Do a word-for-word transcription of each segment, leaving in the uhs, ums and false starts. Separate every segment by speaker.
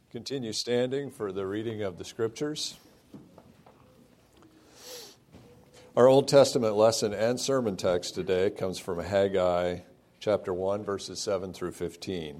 Speaker 1: Continue standing for the reading of the Scriptures. Our Old Testament lesson and sermon text today comes from Haggai chapter one, verses seven through fifteen.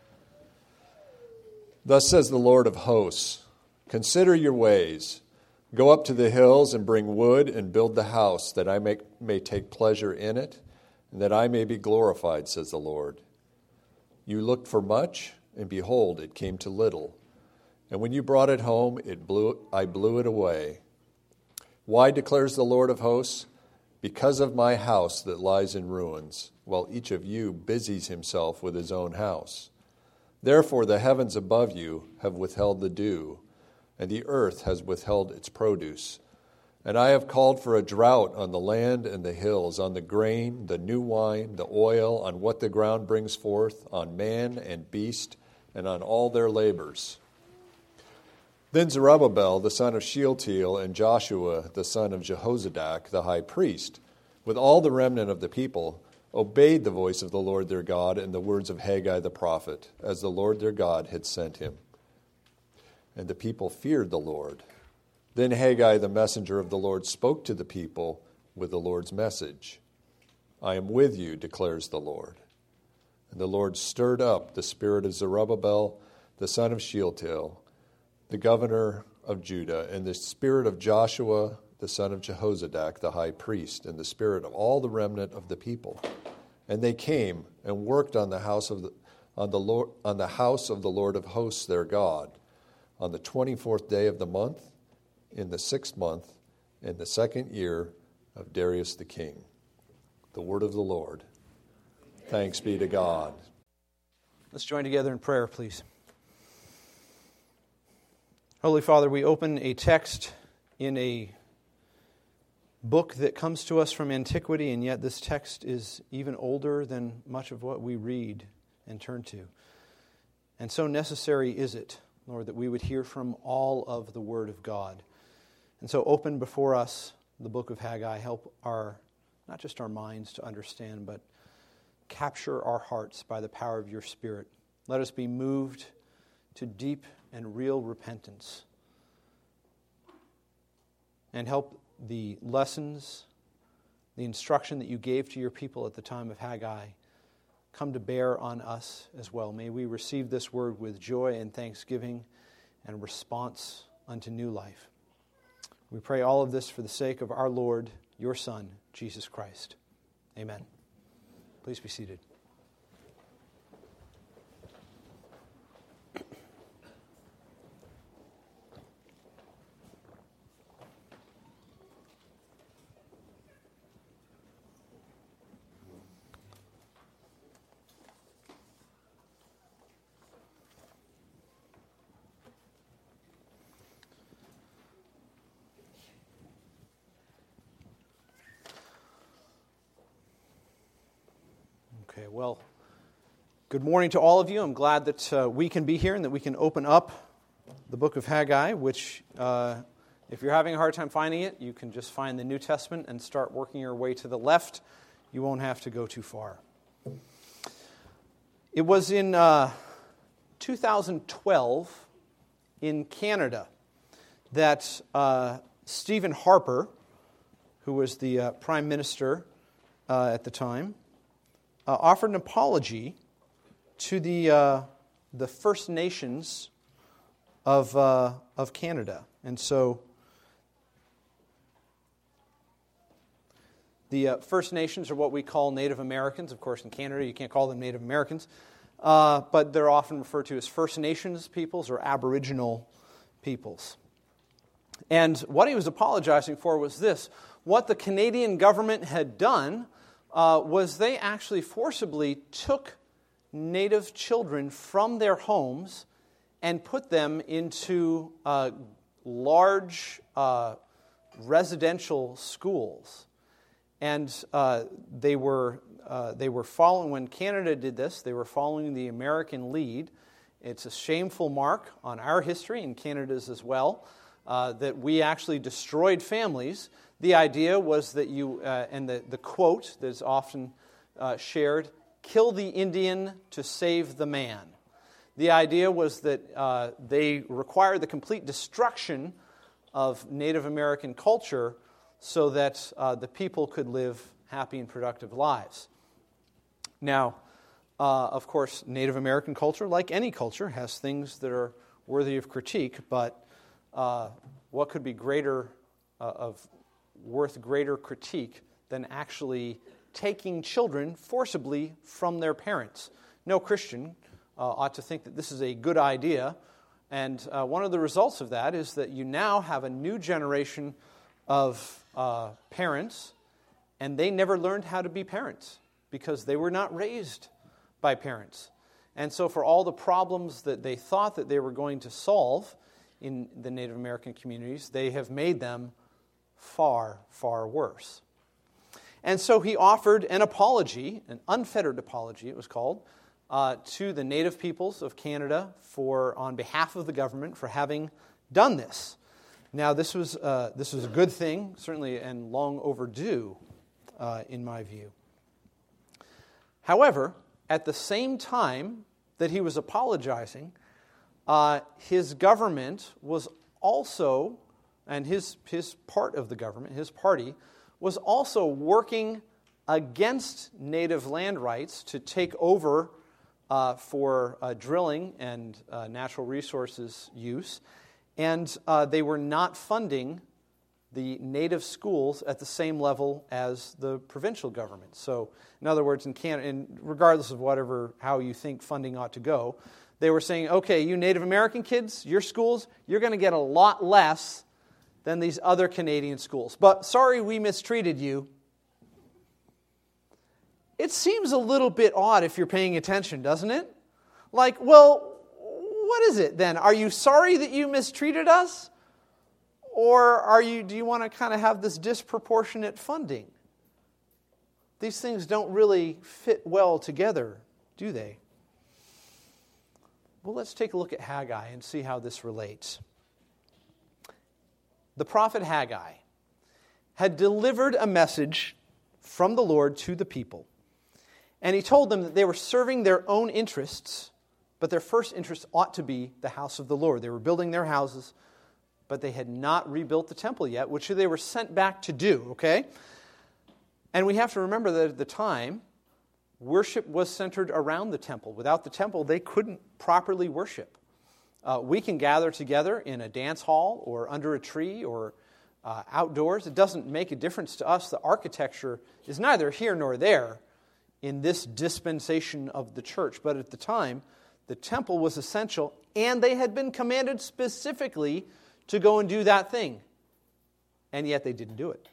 Speaker 1: Thus says the Lord of hosts, consider your ways. Go up to the hills and bring wood and build the house, that I may, may take pleasure in it, and that I may be glorified, says the Lord. You looked for much, and behold, it came to little. And when you brought it home, it blew, I blew it away. Why, declares the Lord of hosts? Because of my house that lies in ruins, while each of you busies himself with his own house. Therefore the heavens above you have withheld the dew, and the earth has withheld its produce. And I have called for a drought on the land and the hills, on the grain, the new wine, the oil, on what the ground brings forth, on man and beast, and on all their labors. Then Zerubbabel, the son of Shealtiel, and Joshua, the son of Jehozadak, the high priest, with all the remnant of the people, obeyed the voice of the Lord their God and the words of Haggai the prophet, as the Lord their God had sent him. And the people feared the Lord. Then Haggai, the messenger of the Lord, spoke to the people with the Lord's message. I am with you, declares the Lord. And the Lord stirred up the spirit of Zerubbabel, the son of Shealtiel, the governor of Judah, and the spirit of Joshua, the son of Jehozadak, the high priest, and the spirit of all the remnant of the people. And they came and worked on the house of the, on the Lord, on the house of the Lord of hosts, their God, on the twenty-fourth day of the month, in the sixth month, in the second year of Darius the king. The word of the Lord. Thanks be to God.
Speaker 2: Let's join together in prayer, please. Holy Father, we open a text in a book that comes to us from antiquity, and yet this text is even older than much of what we read and turn to. And so necessary is it, Lord, that we would hear from all of the Word of God. And so open before us the book of Haggai. Help our, not just our minds to understand, but capture our hearts by the power of your Spirit. Let us be moved to deep and real repentance. And help the lessons, the instruction that you gave to your people at the time of Haggai come to bear on us as well. May we receive this word with joy and thanksgiving and response unto new life. We pray all of this for the sake of our Lord, your Son, Jesus Christ. Amen. Please be seated. Okay, well, good morning to all of you. I'm glad that uh, we can be here and that we can open up the book of Haggai, which, uh, if you're having a hard time finding it, you can just find the New Testament and start working your way to the left. You won't have to go too far. It was in uh, two thousand twelve in Canada that uh, Stephen Harper, who was the uh, Prime Minister uh, at the time, Uh, offered an apology to the uh, the First Nations of uh, of Canada, and so the uh, First Nations are what we call Native Americans. Of course, in Canada, you can't call them Native Americans, uh, but they're often referred to as First Nations peoples or Aboriginal peoples. And what he was apologizing for was this: what the Canadian government had done. Uh, was they actually forcibly took Native children from their homes and put them into uh, large uh, residential schools. And uh, they were uh, they were following, when Canada did this, they were following the American lead. It's a shameful mark on our history, and Canada's as well, uh, that we actually destroyed families. The idea was that you, uh, and the, the quote that is often uh, shared, kill the Indian to save the man. The idea was that uh, they required the complete destruction of Native American culture so that uh, the people could live happy and productive lives. Now, uh, of course, Native American culture, like any culture, has things that are worthy of critique, but uh, what could be greater uh, of worth greater critique than actually taking children forcibly from their parents? No Christian uh, ought to think that this is a good idea, and uh, one of the results of that is that you now have a new generation of uh, parents, and they never learned how to be parents because they were not raised by parents. And so for all the problems that they thought that they were going to solve in the Native American communities, they have made them far, far worse. And so he offered an apology, an unfettered apology it was called, uh, to the Native peoples of Canada for, on behalf of the government, for having done this. Now, this was uh, this was a good thing, certainly, and long overdue, uh, in my view. However, at the same time that he was apologizing, uh, his government was also, and his his part of the government, his party, was also working against native land rights to take over uh, for uh, drilling and uh, natural resources use. And uh, they were not funding the native schools at the same level as the provincial government. So, in other words, in Canada, and regardless of whatever, how you think funding ought to go, they were saying, okay, you Native American kids, your schools, you're going to get a lot less than these other Canadian schools. But sorry we mistreated you. It seems a little bit odd if you're paying attention, doesn't it? Like, well, what is it then? Are you sorry that you mistreated us? Or are you? Do you want to kind of have this disproportionate funding? These things don't really fit well together, do they? Well, let's take a look at Haggai and see how this relates. The prophet Haggai had delivered a message from the Lord to the people. And he told them that they were serving their own interests, but their first interest ought to be the house of the Lord. They were building their houses, but they had not rebuilt the temple yet, which they were sent back to do, okay? And we have to remember that at the time, worship was centered around the temple. Without the temple, they couldn't properly worship. Uh, we can gather together in a dance hall or under a tree or uh, outdoors. It doesn't make a difference to us. The architecture is neither here nor there in this dispensation of the church. But at the time, the temple was essential, and they had been commanded specifically to go and do that thing. And yet they didn't do it.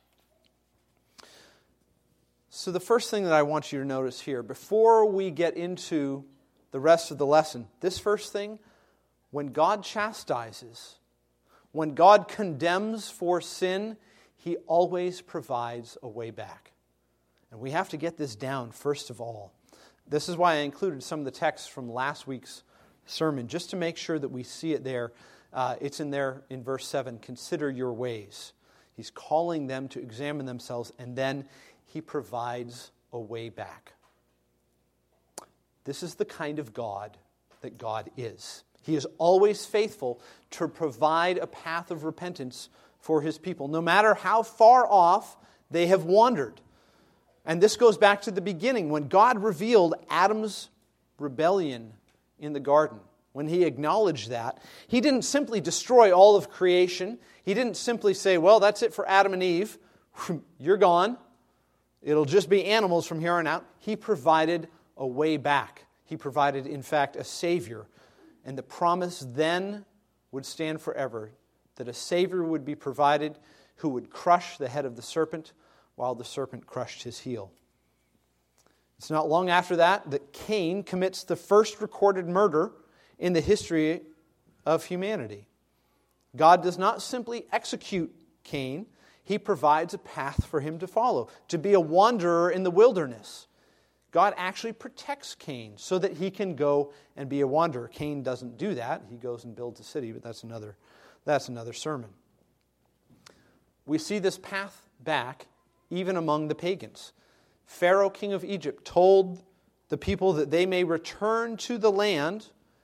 Speaker 2: So the first thing that I want you to notice here, before we get into the rest of the lesson, this first thing, when God chastises, when God condemns for sin, He always provides a way back. And we have to get this down first of all. This is why I included some of the texts from last week's sermon, just to make sure that we see it there. Uh, it's in there in verse seven, consider your ways. He's calling them to examine themselves, and then He provides a way back. This is the kind of God that God is. He is always faithful to provide a path of repentance for His people, no matter how far off they have wandered. And this goes back to the beginning, when God revealed Adam's rebellion in the garden. When He acknowledged that, He didn't simply destroy all of creation. He didn't simply say, well, that's it for Adam and Eve. You're gone. It'll just be animals from here on out. He provided a way back. He provided, in fact, a Savior. And the promise then would stand forever, that a Savior would be provided who would crush the head of the serpent while the serpent crushed his heel. It's not long after that that Cain commits the first recorded murder in the history of humanity. God does not simply execute Cain. He provides a path for him to follow, to be a wanderer in the wilderness. God actually protects Cain so that he can go and be a wanderer. Cain doesn't do that. He goes and builds a city, but that's another, that's another sermon. We see this path back even among the pagans. Pharaoh, king of Egypt, told the people that they may return to the land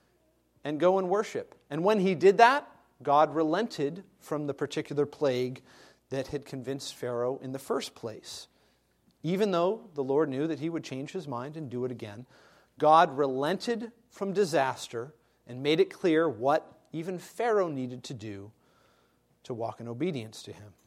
Speaker 2: and go and worship. And when he did that, God relented from the particular plague that had convinced Pharaoh in the first place. Even though the Lord knew that he would change his mind and do it again, God relented from disaster and made it clear what even Pharaoh needed to do to walk in obedience to him.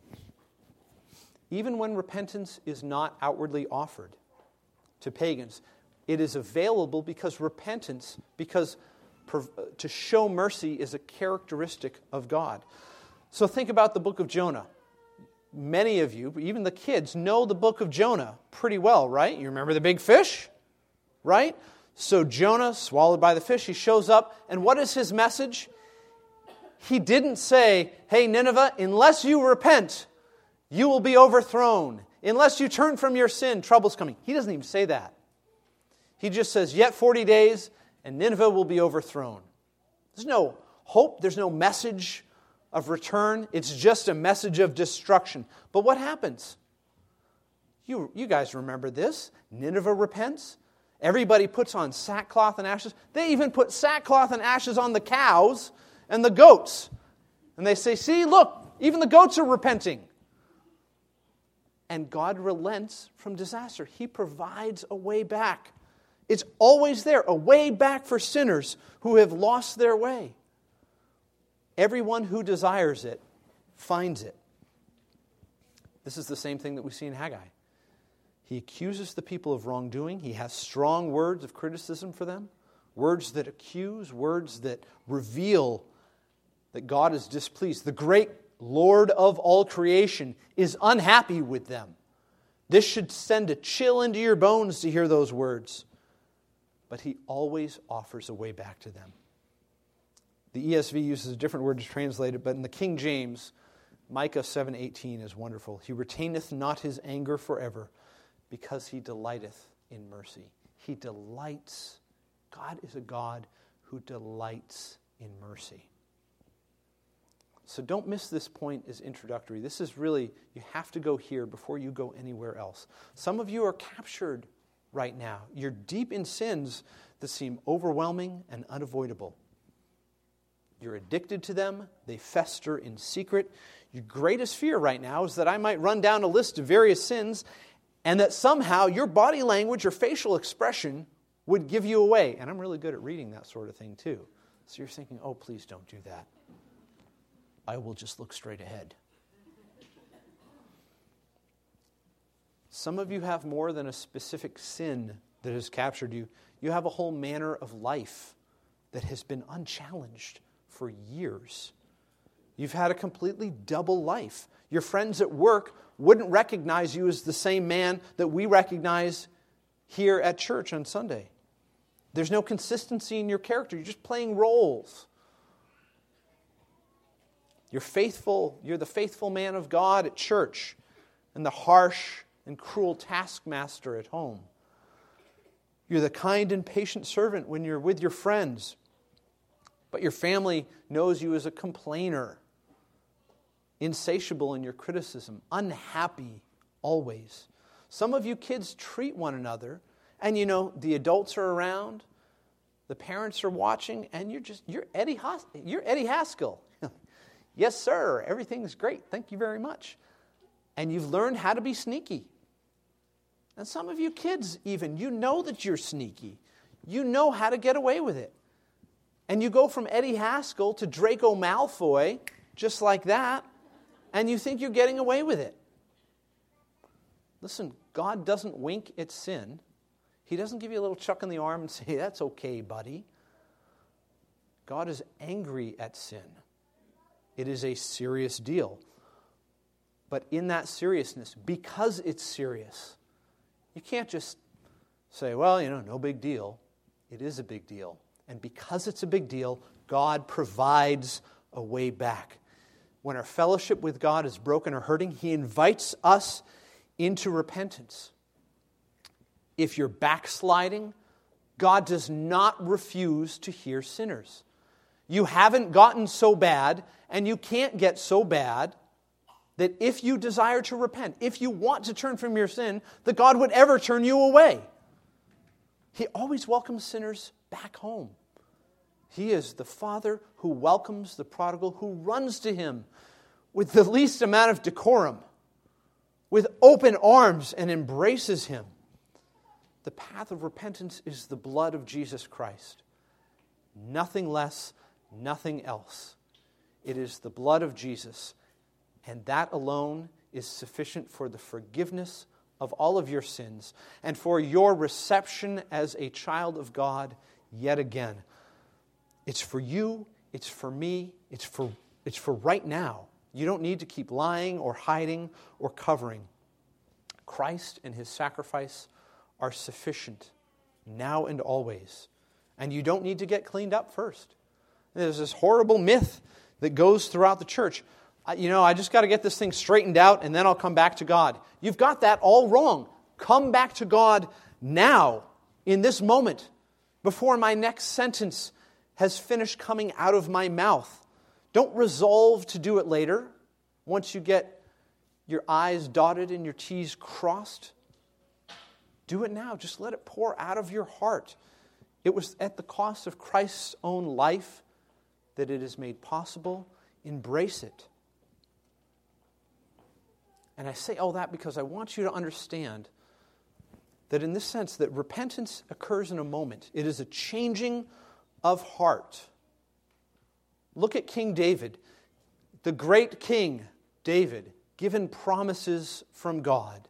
Speaker 2: Even when repentance is not outwardly offered to pagans, it is available because repentance, because to show mercy is a characteristic of God. So think about the book of Jonah. Many of you, even the kids, know the book of Jonah pretty well, right? You remember the big fish, right? So Jonah, swallowed by the fish, he shows up, and what is his message? He didn't say, hey, Nineveh, unless you repent, you will be overthrown. Unless you turn from your sin, trouble's coming. He doesn't even say that. He just says, yet forty days, and Nineveh will be overthrown. There's no hope. There's no message of return. It's just a message of destruction. But what happens? You, you guys remember this. Nineveh repents. Everybody puts on sackcloth and ashes. They even put sackcloth and ashes on the cows and the goats. And they say, see, look, even the goats are repenting. And God relents from disaster. He provides a way back. It's always there, a way back for sinners who have lost their way. Everyone who desires it finds it. This is the same thing that we see in Haggai. He accuses the people of wrongdoing. He has strong words of criticism for them, words that accuse, words that reveal that God is displeased. The great Lord of all creation is unhappy with them. This should send a chill into your bones to hear those words. But he always offers a way back to them. The E S V uses a different word to translate it, but in the King James, Micah seven eighteen is wonderful. He retaineth not his anger forever, because he delighteth in mercy. He delights. God is a God who delights in mercy. So don't miss this point as introductory. This is really, you have to go here before you go anywhere else. Some of you are captured right now. You're deep in sins that seem overwhelming and unavoidable. You're addicted to them. They fester in secret. Your greatest fear right now is that I might run down a list of various sins and that somehow your body language or facial expression would give you away. And I'm really good at reading that sort of thing too. So you're thinking, oh, please don't do that. I will just look straight ahead. Some of you have more than a specific sin that has captured you. You have a whole manner of life that has been unchallenged for years. You've had a completely double life. Your friends at work wouldn't recognize you as the same man that we recognize here at church on Sunday. There's no consistency in your character. You're just playing roles. You're faithful. You're the faithful man of God at church and the harsh and cruel taskmaster at home. You're the kind and patient servant when you're with your friends, but your family knows you as a complainer, insatiable in your criticism, unhappy always. Some of you kids treat one another, and you know, the adults are around, the parents are watching, and you're just, you're Eddie, Has- you're Eddie Haskell. Yes, sir, everything's great, thank you very much. And you've learned how to be sneaky. And some of you kids even, you know that you're sneaky. You know how to get away with it. And you go from Eddie Haskell to Draco Malfoy, just like that, and you think you're getting away with it. Listen, God doesn't wink at sin. He doesn't give you a little chuck in the arm and say, that's okay, buddy. God is angry at sin. It is a serious deal. But in that seriousness, because it's serious, you can't just say, well, you know, no big deal. It is a big deal. And because it's a big deal, God provides a way back. When our fellowship with God is broken or hurting, He invites us into repentance. If you're backsliding, God does not refuse to hear sinners. You haven't gotten so bad, and you can't get so bad, that if you desire to repent, if you want to turn from your sin, that God would ever turn you away. He always welcomes sinners back home. He is the Father who welcomes the prodigal, who runs to him with the least amount of decorum, with open arms, and embraces him. The path of repentance is the blood of Jesus Christ. Nothing less, nothing else. It is the blood of Jesus, and that alone is sufficient for the forgiveness of all of your sins and for your reception as a child of God yet again. It's for you, it's for me, it's for, it's for right now. You don't need to keep lying or hiding or covering. Christ and his sacrifice are sufficient now and always. And you don't need to get cleaned up first. There's this horrible myth that goes throughout the church. You know, I just got to get this thing straightened out and then I'll come back to God. You've got that all wrong. Come back to God now, in this moment, before my next sentence has finished coming out of my mouth. Don't resolve to do it later, once you get your I's dotted and your T's crossed. Do it now. Just let it pour out of your heart. It was at the cost of Christ's own life that it is made possible. Embrace it. And I say all that because I want you to understand that in this sense, that repentance occurs in a moment. It is a changing of heart. Look at King David, the great King David, given promises from God.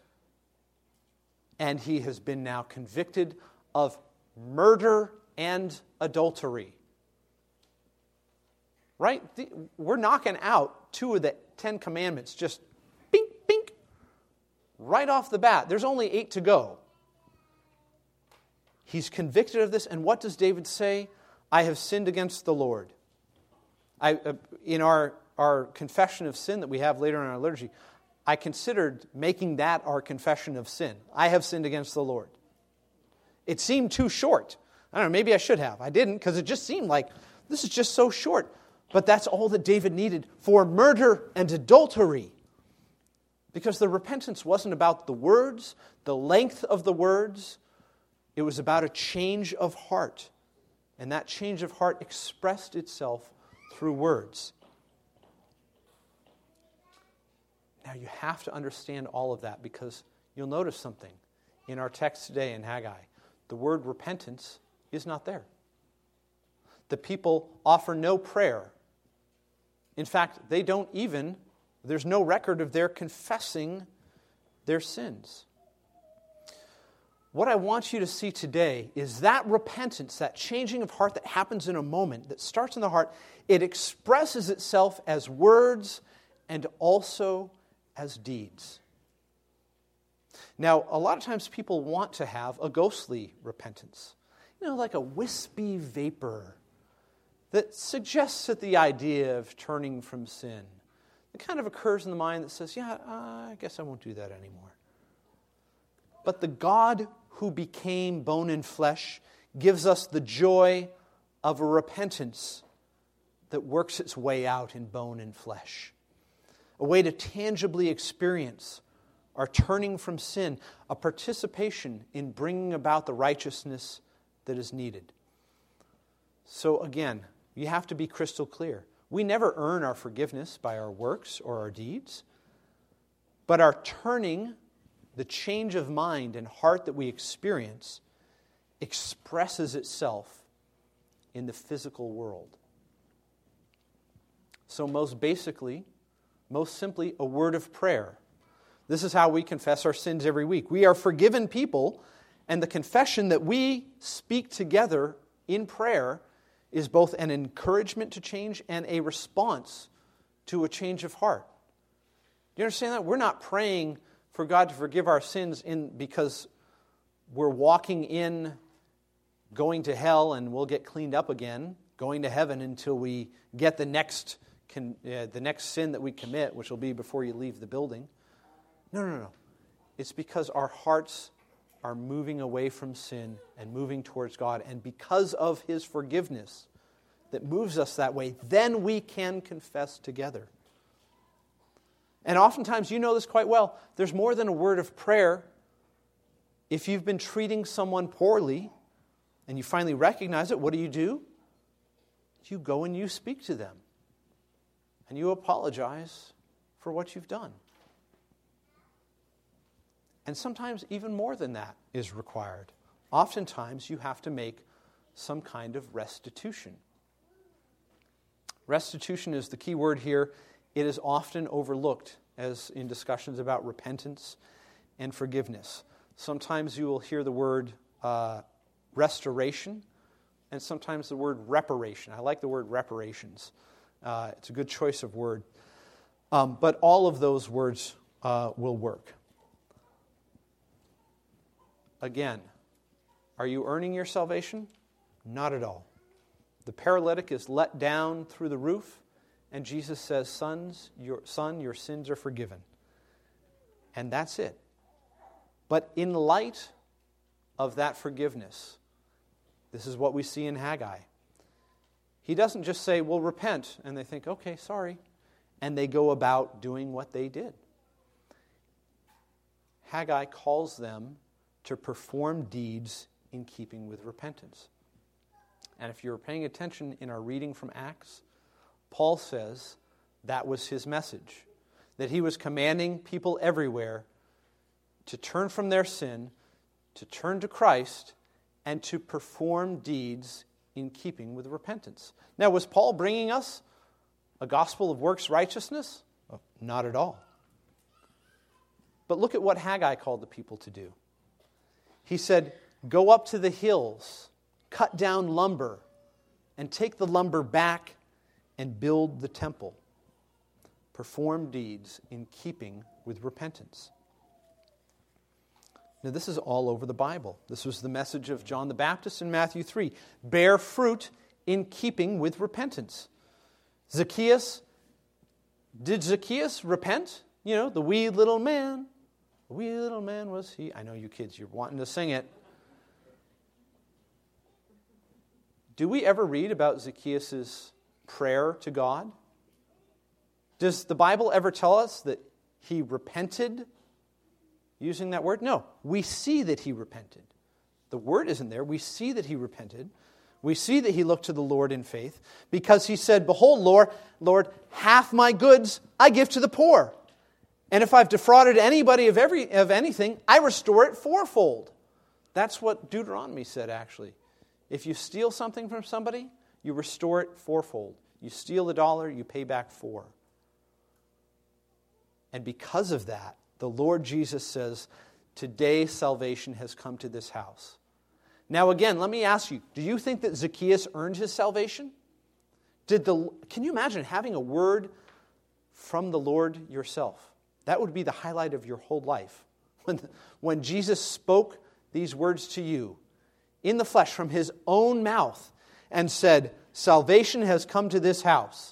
Speaker 2: And he has been now convicted of murder and adultery. Right? We're knocking out two of the Ten Commandments, just bink, bink, right off the bat. There's only eight to go. He's convicted of this, and what does David say? I have sinned against the Lord. I, uh, in our, our confession of sin that we have later in our liturgy, I considered making that our confession of sin. I have sinned against the Lord. It seemed too short. I don't know, maybe I should have. I didn't, because it just seemed like this is just so short. But that's all that David needed for murder and adultery. Because the repentance wasn't about the words, the length of the words. It was about a change of heart. And that change of heart expressed itself through words. Now you have to understand all of that, because you'll notice something. In our text today in Haggai, the word repentance is not there. The people offer no prayer. In fact, they don't even, there's no record of their confessing their sins. What I want you to see today is that repentance, that changing of heart that happens in a moment, that starts in the heart, it expresses itself as words and also as deeds. Now, a lot of times people want to have a ghostly repentance. You know, like a wispy vapor that suggests that the idea of turning from sin. It kind of occurs in the mind that says, yeah, uh, I guess I won't do that anymore. But the God who became bone and flesh gives us the joy of a repentance that works its way out in bone and flesh. A way to tangibly experience our turning from sin, a participation in bringing about the righteousness that is needed. So again, you have to be crystal clear. We never earn our forgiveness by our works or our deeds, but our turning, the change of mind and heart that we experience, expresses itself in the physical world. So most basically, most simply, a word of prayer. This is how we confess our sins every week. We are forgiven people, and the confession that we speak together in prayer is both an encouragement to change and a response to a change of heart. Do you understand that? We're not praying for God to forgive our sins in because we're walking in, going to hell, and we'll get cleaned up again, going to heaven until we get the next Can, uh, the next sin that we commit, which will be before you leave the building. No, no, no. It's because our hearts are moving away from sin and moving towards God. And because of His forgiveness that moves us that way, then we can confess together. And oftentimes, you know this quite well, there's more than a word of prayer. If you've been treating someone poorly and you finally recognize it, what do you do? you go and you speak to them. And you apologize for what you've done. And sometimes even more than that is required. Oftentimes you have to make some kind of restitution. Restitution is the key word here. It is often overlooked as in discussions about repentance and forgiveness. Sometimes you will hear the word uh, restoration, and sometimes the word reparation. I like the word reparations. Uh, it's a good choice of word. Um, but all of those words uh, will work. Again, are you earning your salvation? Not at all. The paralytic is let down through the roof, and Jesus says, Sons, your, son, your sins are forgiven. And that's it. But in light of that forgiveness, this is what we see in Haggai. He doesn't just say, well, repent, and they think, okay, sorry, and they go about doing what they did. Haggai calls them to perform deeds in keeping with repentance. And if you're paying attention in our reading from Acts, Paul says that was his message, that he was commanding people everywhere to turn from their sin, to turn to Christ, and to perform deeds in keeping with repentance. Now, was Paul bringing us a gospel of works righteousness? Oh, not at all. But look at what Haggai called the people to do. He said, go up to the hills, cut down lumber, and take the lumber back and build the temple. Perform deeds in keeping with repentance. Now, this is all over the Bible. This was the message of John the Baptist in Matthew three. Bear fruit in keeping with repentance. Zacchaeus, did Zacchaeus repent? You know, the wee little man. The wee little man was he. I know you kids, you're wanting to sing it. Do we ever read about Zacchaeus' prayer to God? Does the Bible ever tell us that he repented using that word? No. We see that he repented. The word isn't there. We see that he repented. We see that he looked to the Lord in faith because he said, behold, Lord, Lord, half my goods I give to the poor. And if I've defrauded anybody of every of anything, I restore it fourfold. That's what Deuteronomy said, actually. If you steal something from somebody, you restore it fourfold. You steal a dollar, you pay back four. And because of that, the Lord Jesus says, today salvation has come to this house. Now again, let me ask you, do you think that Zacchaeus earned his salvation? Did the Can you imagine having a word from the Lord yourself? That would be the highlight of your whole life. When, when Jesus spoke these words to you in the flesh from his own mouth and said, salvation has come to this house.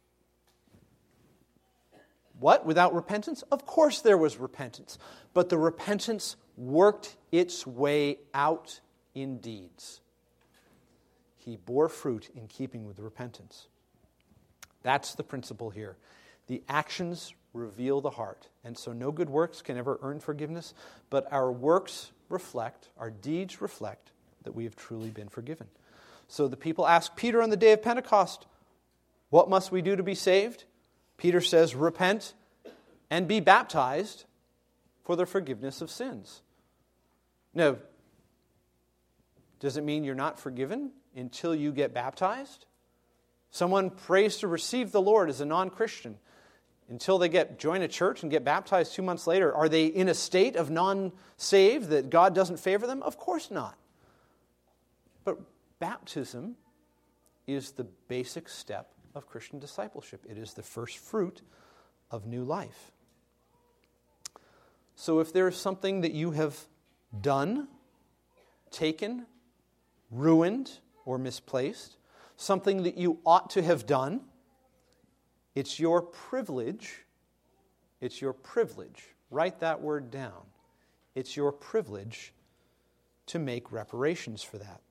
Speaker 2: What? Without repentance? Of course there was repentance. But the repentance worked its way out in deeds. He bore fruit in keeping with repentance. That's the principle here. The actions reveal the heart. And so no good works can ever earn forgiveness, but our works reflect, our deeds reflect that we have truly been forgiven. So the people ask Peter on the day of Pentecost, what must we do to be saved? Peter says, repent and be baptized for the forgiveness of sins. Now, does it mean you're not forgiven until you get baptized? Someone prays to receive the Lord as a non-Christian. Until they get join a church and get baptized two months later, are they in a state of non-saved that God doesn't favor them? Of course not. But baptism is the basic step of Christian discipleship. It is the first fruit of new life. So if there is something that you have done, taken, ruined, or misplaced, something that you ought to have done, it's your privilege, it's your privilege, write that word down. It's your privilege to make reparations for that.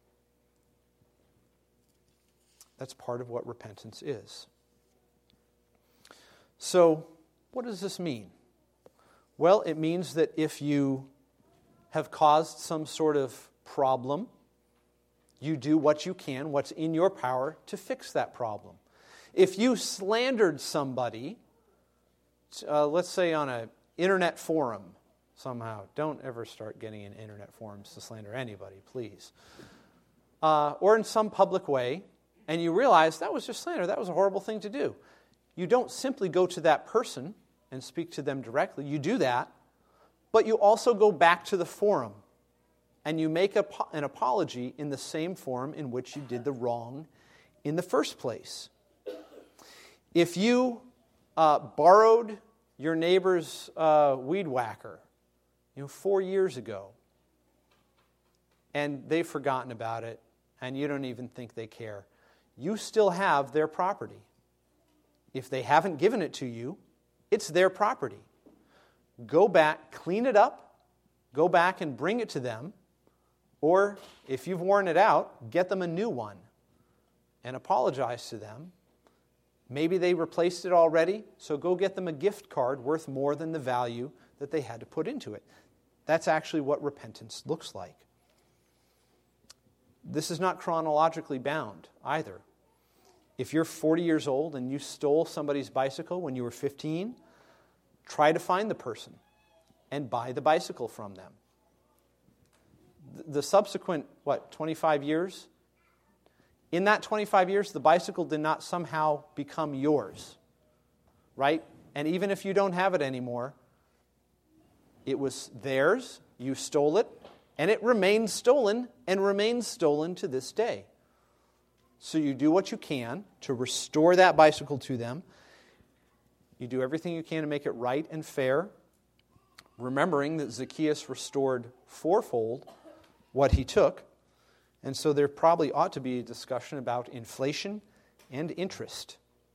Speaker 2: That's part of what repentance is. So, what does this mean? Well, it means that if you have caused some sort of problem you do what you can, what's in your power to fix that problem. If you slandered somebody, uh, let's say on an internet forum somehow, don't ever start getting in internet forums to slander anybody, please. Uh, or in some public way, and you realize that was just slander, that was a horrible thing to do. You don't simply go to that person and speak to them directly. You do that, but you also go back to the forum and you make a, an apology in the same form in which you did the wrong in the first place. If you uh, borrowed your neighbor's uh, weed whacker, you know, four years ago, and they've forgotten about it, and you don't even think they care, you still have their property. If they haven't given it to you, it's their property. Go back, clean it up, go back and bring it to them, or if you've worn it out, get them a new one and apologize to them. Maybe they replaced it already, so go get them a gift card worth more than the value that they had to put into it. That's actually what repentance looks like. This is not chronologically bound either. If you're forty years old and you stole somebody's bicycle when you were fifteen, try to find the person and buy the bicycle from them. The subsequent, what, twenty-five years? In that twenty-five years, the bicycle did not somehow become yours, right? And even if you don't have it anymore, it was theirs, you stole it, and it remains stolen and remains stolen to this day. So you do what you can to restore that bicycle to them. You do everything you can to make it right and fair, remembering that Zacchaeus restored fourfold what he took. And so there probably ought to be a discussion about inflation and interest.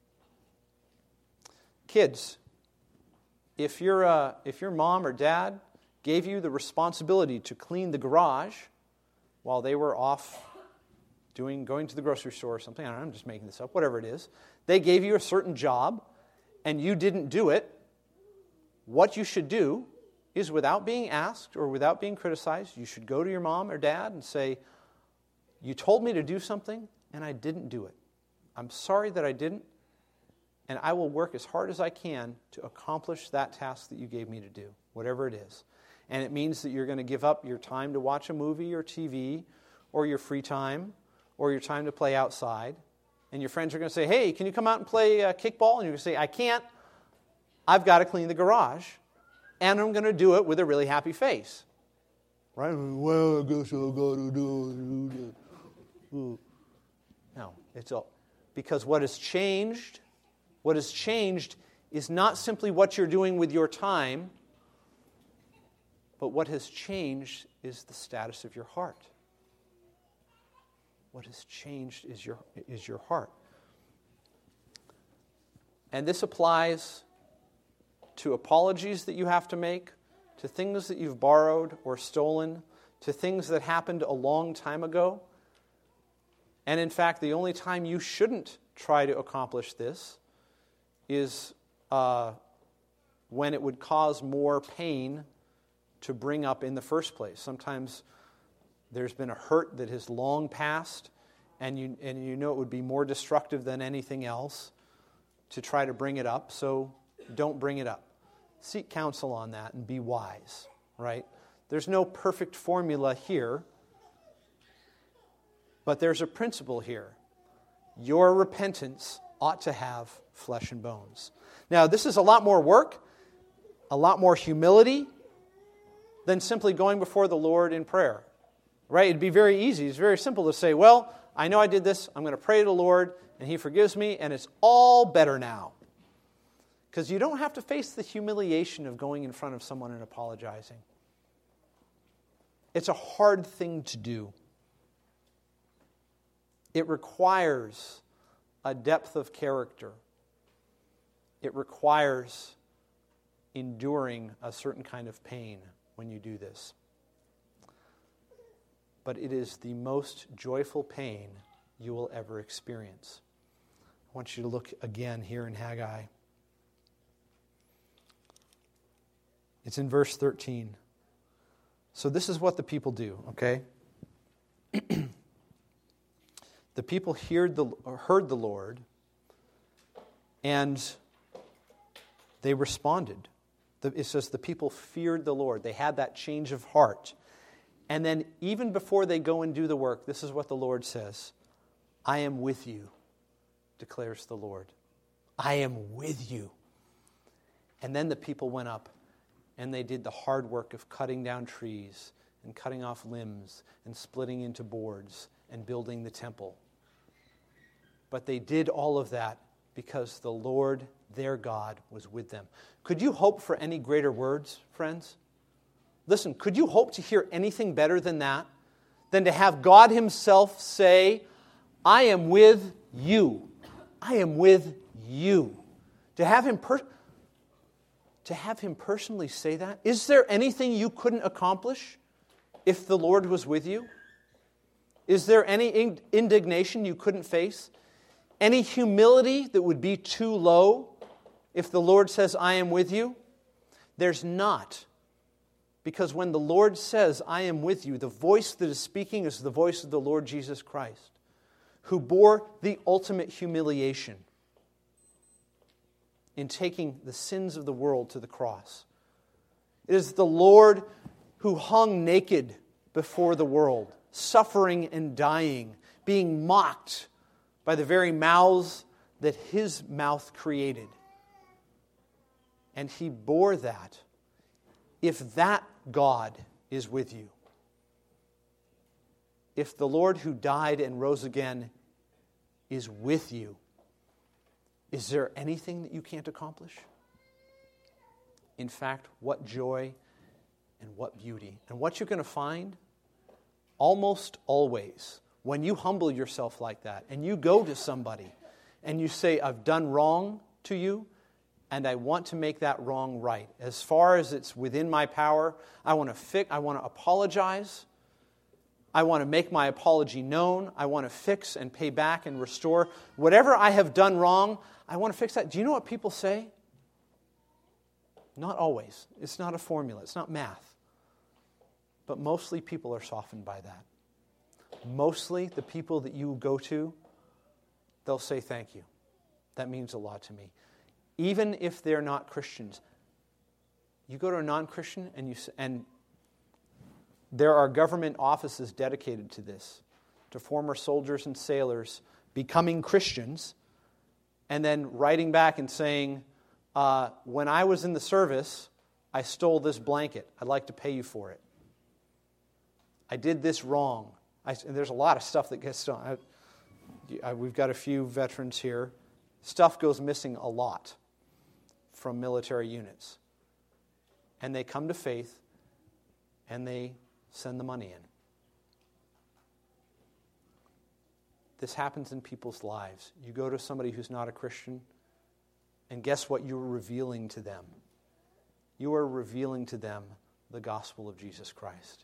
Speaker 2: Kids, if your uh, if your mom or dad gave you the responsibility to clean the garage while they were off doing going to the grocery store or something, I don't know, I'm just making this up, whatever it is, they gave you a certain job and you didn't do it, what you should do is, without being asked or without being criticized, you should go to your mom or dad and say, you told me to do something and I didn't do it. I'm sorry that I didn't, and I will work as hard as I can to accomplish that task that you gave me to do, whatever it is. And it means that you're going to give up your time to watch a movie or T V or your free time or your time to play outside. And your friends are going to say, hey, can you come out and play uh, kickball? And you're going to say, I can't. I've got to clean the garage. And I'm going to do it with a really happy face. Right? Well, I guess I've got to do it. No, it's all. Because what has changed, what has changed is not simply what you're doing with your time, but what has changed is the status of your heart. What has changed is your, is your heart. And this applies to apologies that you have to make, to things that you've borrowed or stolen, to things that happened a long time ago. And in fact, the only time you shouldn't try to accomplish this is uh, when it would cause more pain to bring up in the first place. Sometimes there's been a hurt that has long passed, and you and you know it would be more destructive than anything else to try to bring it up, so don't bring it up. Seek counsel on that and be wise, right? There's no perfect formula here, but there's a principle here. Your repentance ought to have flesh and bones. Now, this is a lot more work, a lot more humility than simply going before the Lord in prayer, right? It'd be very easy. It's very simple to say, well, I know I did this. I'm going to pray to the Lord, and He forgives me, and it's all better now. Because you don't have to face the humiliation of going in front of someone and apologizing. It's a hard thing to do. It requires a depth of character. It requires enduring a certain kind of pain when you do this. But it is the most joyful pain you will ever experience. I want you to look again here in Haggai. It's in verse thirteen. So this is what the people do, okay? The people heard the, heard the Lord, and they responded. It says the people feared the Lord. They had that change of heart. And then even before they go and do the work, this is what the Lord says. I am with you, declares the Lord. I am with you. And then the people went up and they did the hard work of cutting down trees and cutting off limbs and splitting into boards and building the temple. But they did all of that because the Lord, their God, was with them. Could you hope for any greater words, friends? Listen, could you hope to hear anything better than that? Than to have God Himself say, I am with you. I am with you. To have Him per- to have Him personally say that? Is there anything you couldn't accomplish if the Lord was with you? Is there any in- indignation you couldn't face? Any humility that would be too low if the Lord says, I am with you? There's not. Because when the Lord says, I am with you, the voice that is speaking is the voice of the Lord Jesus Christ, who bore the ultimate humiliation in taking the sins of the world to the cross. It is the Lord who hung naked before the world, suffering and dying, being mocked by the very mouths that His mouth created. And He bore that. If that God is with you, if the Lord who died and rose again is with you, is there anything that you can't accomplish? In fact, what joy and what beauty. And what you're going to find, almost always, when you humble yourself like that, and you go to somebody, and you say, I've done wrong to you, and I want to make that wrong right. As far as it's within my power, I want to fix, I want to apologize. I want to make my apology known. I want to fix and pay back and restore. Whatever I have done wrong, I want to fix that. Do you know what people say? Not always. It's not a formula. It's not math. But mostly people are softened by that. Mostly the people that you go to, they'll say thank you. That means a lot to me. Even if they're not Christians. You go to a non-Christian and you and there are government offices dedicated to this, to former soldiers and sailors becoming Christians and then writing back and saying, uh, when I was in the service, I stole this blanket. I'd like to pay you for it. I did this wrong. I, and there's a lot of stuff that gets done. I, I, we've got a few veterans here. Stuff goes missing a lot from military units. And they come to faith and they send the money in. This happens in people's lives. You go to somebody who's not a Christian, and guess what you're revealing to them? You are revealing to them the gospel of Jesus Christ.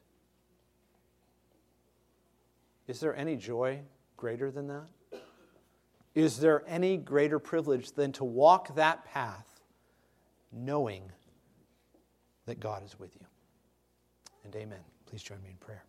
Speaker 2: Is there any joy greater than that? Is there any greater privilege than to walk that path knowing that God is with you? And amen. Please join me in prayer.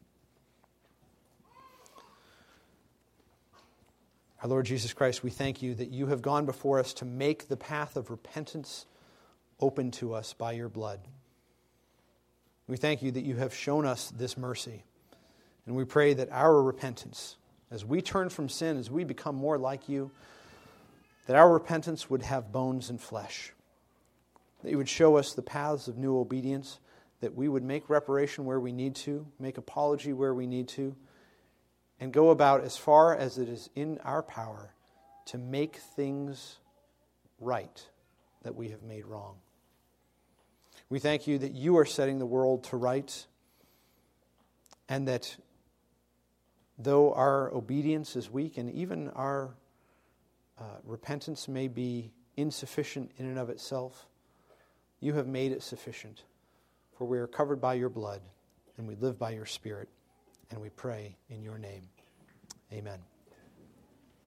Speaker 2: Our Lord Jesus Christ, we thank you that you have gone before us to make the path of repentance open to us by your blood. We thank you that you have shown us this mercy. And we pray that our repentance, as we turn from sin, as we become more like you, that our repentance would have bones and flesh. That you would show us the paths of new obedience, that we would make reparation where we need to, make apology where we need to, and go about as far as it is in our power to make things right that we have made wrong. We thank you that you are setting the world to rights, and that though our obedience is weak and even our uh, repentance may be insufficient in and of itself, you have made it sufficient. For we are covered by your blood, and we live by your Spirit, and we pray in your name. Amen.